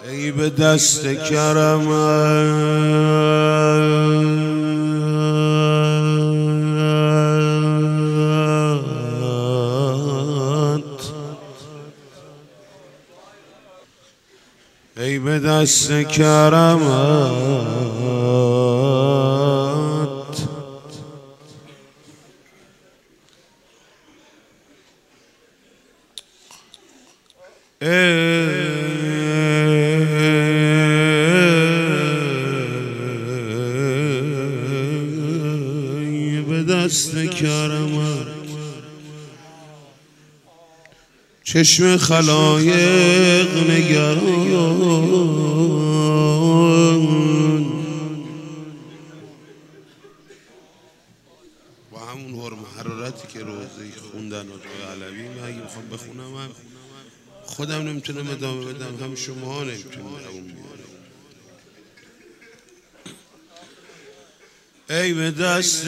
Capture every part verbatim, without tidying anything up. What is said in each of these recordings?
ای به دست کرمت ای به دست کرمت ای به دست کرمت چشم خلایق نگران با همون حرم حرارتی که روزی خوندن آقای علوی من اگه میخوام بخونم هم خودم نمیتونم ادامه بدم، هم شما ها نمیتونم دوام بیارم. ای به دست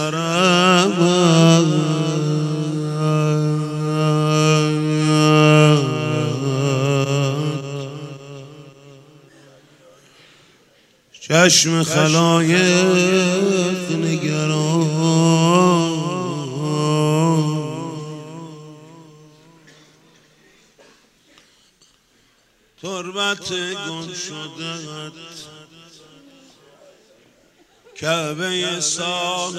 کرمت چشم خلایق نگران تربت گم شده‌ات کعبه صاحب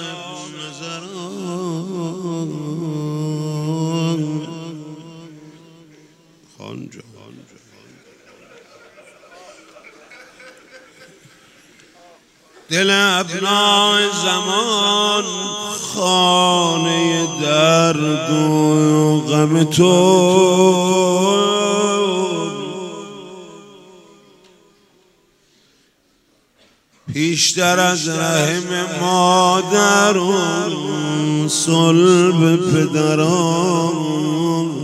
نظران خانجا دل ابنای زمان خانه درد و غم تو پیشتر از رحم مادران صلب پدران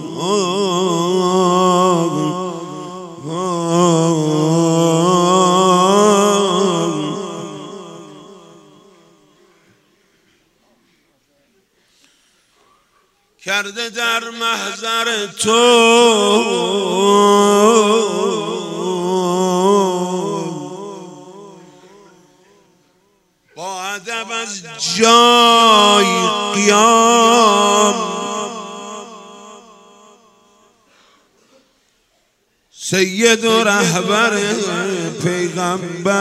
کرده در محضر تو با ادب از جای قیام سید و رهبر پیغمبر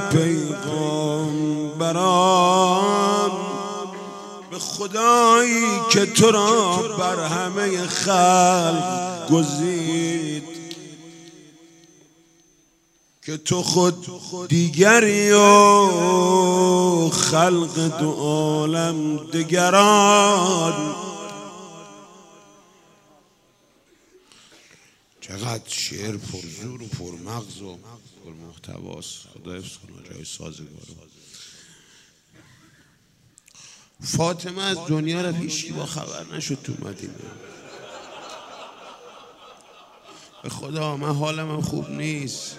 پیغامبران به خدایی که تو را بر همه خلق گزید که تو خود دیگری و خلق دو عالم دگران. چقدر شعر پرزور و پرمغز و پرمحتواست. خدا حفظ کنه جای سازگار. فاطمه از دنیا را هیچکی با خبر نشد تو مدینه. به خدا من حالم هم خوب نیست.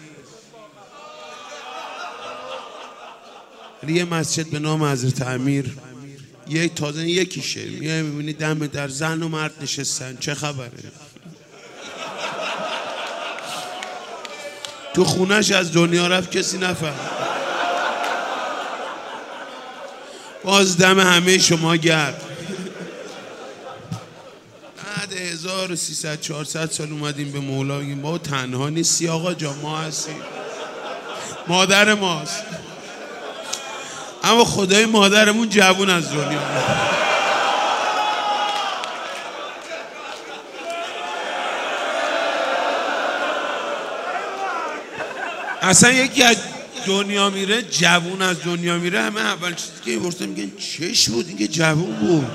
یه مسجد به نام حضرت امیر یه تازه یکیشه میای میبینی دم در زن و مرد نشستن. چه خبره؟ تو خونش از دنیا رفت کسی نفهم. باز دم همه شما گرد. بعد هزار و سیصد چهارصد سال اومدیم به مولا بگیم ما تنها نیستی آقا جا، ما هستیم، مادر ماست. اما خدای مادرمون جوون از دنیا. اصلا یکی از دنیا میره جوون از دنیا میره همه اول چیزی که میپرسن میگن چش بود؟ اینکه جوون بود،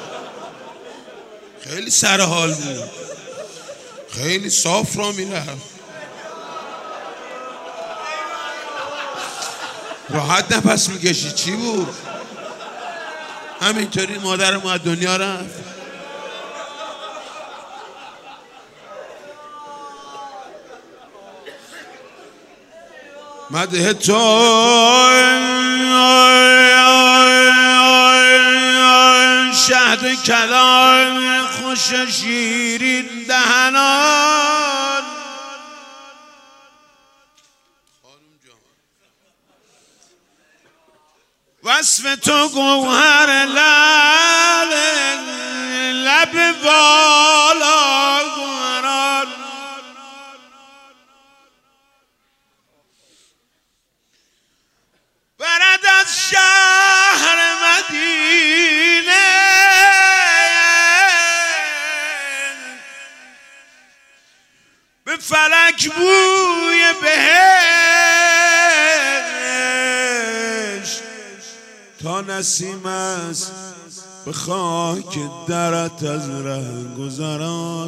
خیلی سرحال بود، خیلی صاف را میرفت، راحت نفس میکشید. چی بود؟ همینطوری مادر ما از دنیا رفت. مده تو شهد کلام خوش شیرین دهنان وصف تو گوهر لب لب بالا گران برد از شهر مدینه به فلک بوی بهشت تا نسیم است به خاک درت از ره گذران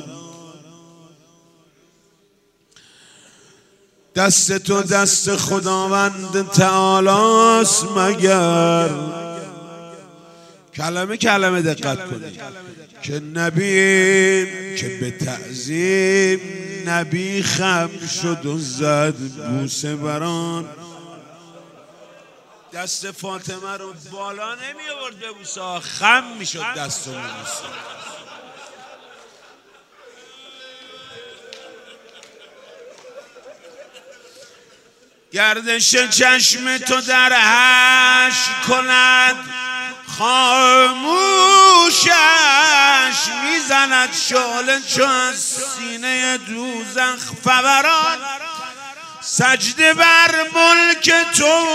دست تو دست خداوند تعالیست مگر کلمه کلمه دقت کنید که نبی که به تعظیم نبی خم شد و زد بوسه بران دست فاطمه رو بالا نمی آورد به بوسه خم می شد دست و بوسه گردش چشم تو در هش کند خاموشش میزند شعله چو از سینه دوزخ فوران سجده بر ملک تو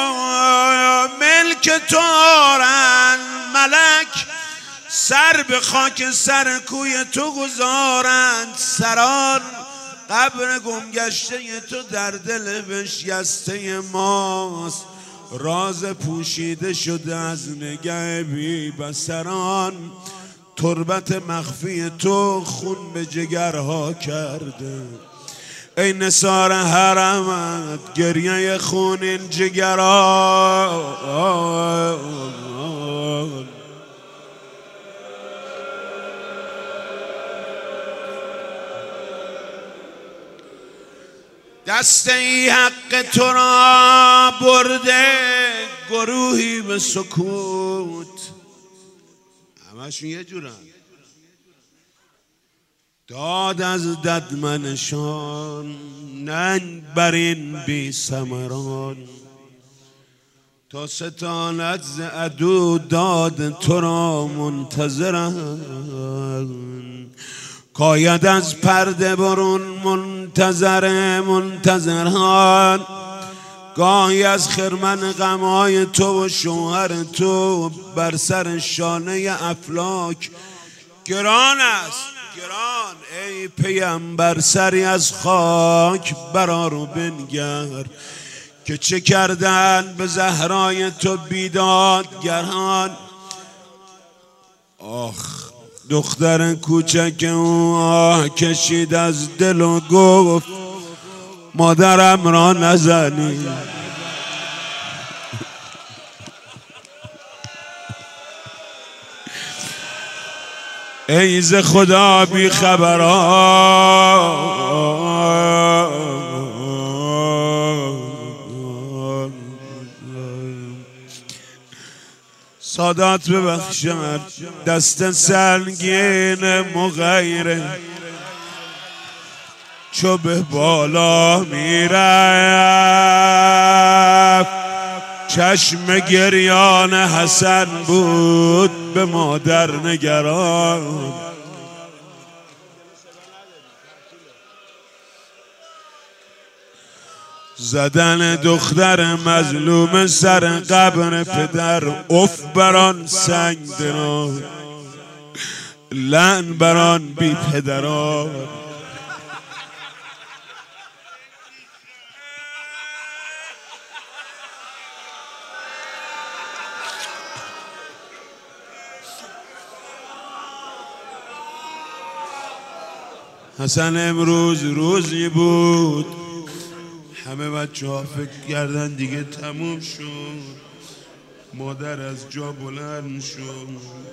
ملک تو آرند ملک سر به خاک سر کوی تو گذارند سران قبر گمگشته تو در دل بشکسته ماست راز پوشیده شده از نگه بی بصران تربت مخفی تو خون به جگرها کرده ای نثار حرمت گریه خونین جگران دست ای حق تو را برده گروهی به سکوت همشون یه جورن داد از ددمنشان ننگ برین بی ثمران تا ستانت ز عدو داد تو را منتظرن کاید از پرده برون منتظر منتظران گاهی از خرمن غمهای تو و شوهر تو بر سر شانه افلاک گران است گران ای پیامبر سری از خاک برارو بنگر که چه کردن به زهرای تو بیدادگران آخ دختر کوچک او آه کشید از دل و گفت مادرم را نزنی ای ز خدا بی خبران سادات ببخشد دست سنگین مغیره چو به بالا میرفت چشم گریان حسن بود به مادر نگران زدن دختر مظلوم سر قبر پدر اف بران سنگ دران لعن بران بی پدران حسن امروز روزی بود همه بچه ها فکر کردن دیگه تموم شد مادر از جا بلند شد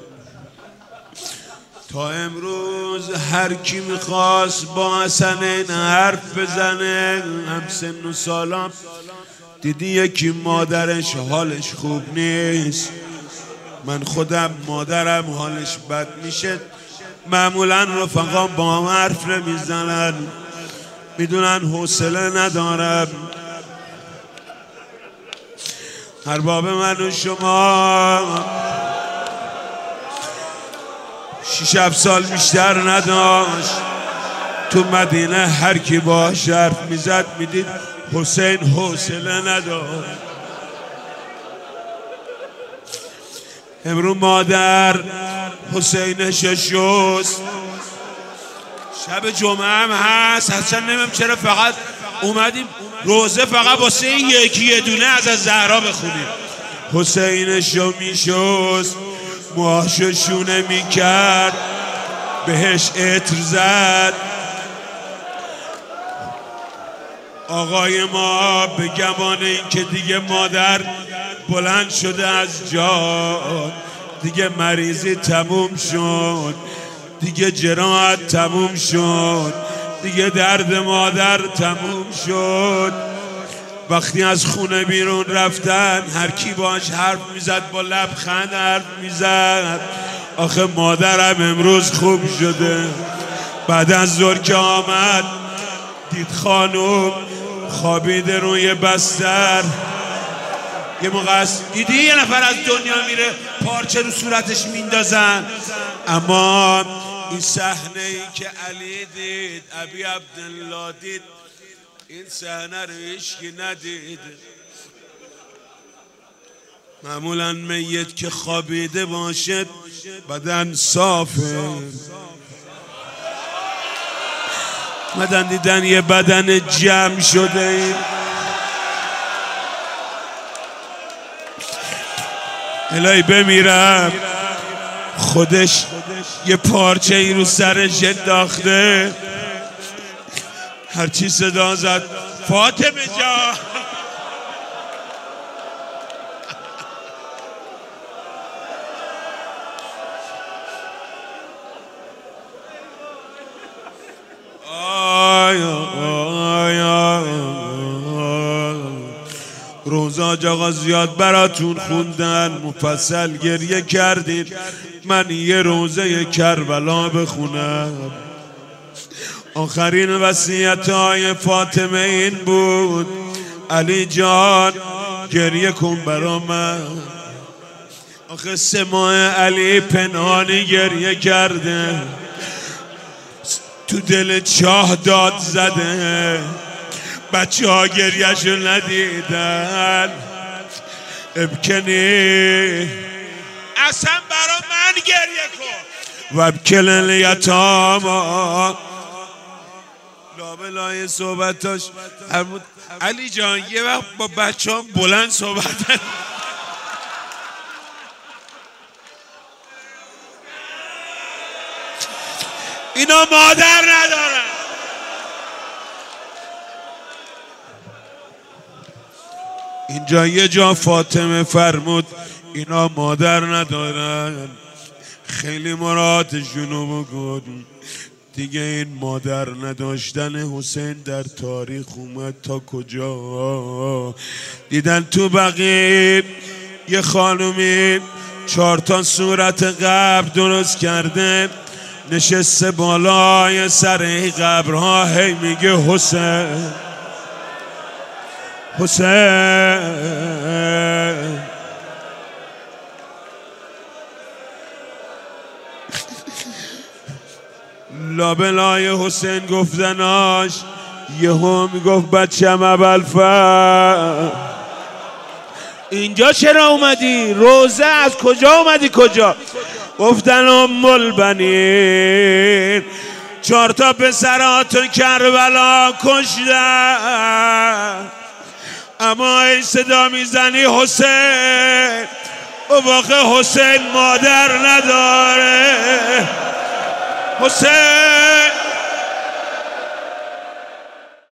تا امروز هر کی میخواست با حسن این حرف بزنه هم سن و سالام دیدی یکی مادرش حالش خوب نیست من خودم مادرم حالش بد میشه معمولا رفقا با هم حرف نمیزنن میدونن حوصله ندارم ارباب من و شما شیش هفت سال بیشتر نداشت تو مدینه هر کی باش حرف میزد میدید حسین حوصله نداشت. امرو مادر حسینش شست، شب جمعه هم هست، اصلا نمیم چرا فقط اومدیم روزه فقط واسه یکی یه دونه از از زهرا بخونیم. حسینشو میشست، موهاشو شونه میکرد، بهش عطر زد. آقای ما به گمان این که دیگه مادر بلند شده از جا، دیگه مریضی تموم شد، دیگه جراحت تموم شد، دیگه درد مادر تموم شد. وقتی از خونه بیرون رفتن هر کی باش حرف میزد با لبخند حرف میزد. آخه مادرم امروز خوب شده. بعد از ظهر که آمد دید خانوم خوابیده روی بستر. یه موقع است دیدی یه نفر از دنیا میره پارچه رو صورتش میندازن. اما این صحنه ای که علی دید، ابی عبدالله دید، این صحنه رو هیچکی ندید. معمولا میت که خوابیده باشد بدن صافه، مدن دیدن یه بدن جمع شده. الهی بمیرم خودش یه پارچه ای رو سرش انداخته، هرچی صدا زد فاطمه جان. روزاج آقا زیاد براتون خوندن، مفصل گریه کردین، من یه روزه کربلا بخونم. آخرین وصیت های فاطمه این بود، علی جان گریه کن برا من. آخه سه ماه علی پنهانی گریه کرده، تو دل چاه داد زده، بچه ها گریهشو ندیدن. ابکنی اصلا برا من گریه کن و ابکل الیتاما. لابلای صحبتاش علی جان یه وقت با بچه هم بلند صحبت اینا مادر ندارن. اینجا یه جا فاطمه فرمود اینا مادر ندارن. خیلی مرادشونو بگو دیگه. این مادر نداشتن حسین در تاریخ اومد تا کجا. دیدن تو بقیه یه خانومی چهار تا صورت قبر درست کرده، نشسته بالای سر قبرها هی میگه حسین حسین. لابلای حسین گفتناش یهو میگفت بچم ابوالفضل اینجا چرا اومدی؟ روزه از کجا اومدی کجا؟ گفتن ام البنین چهار تا پسراتو کربلا کشتن، اما این صدا میزنی حسین. و واقع حسین مادر نداره. حسین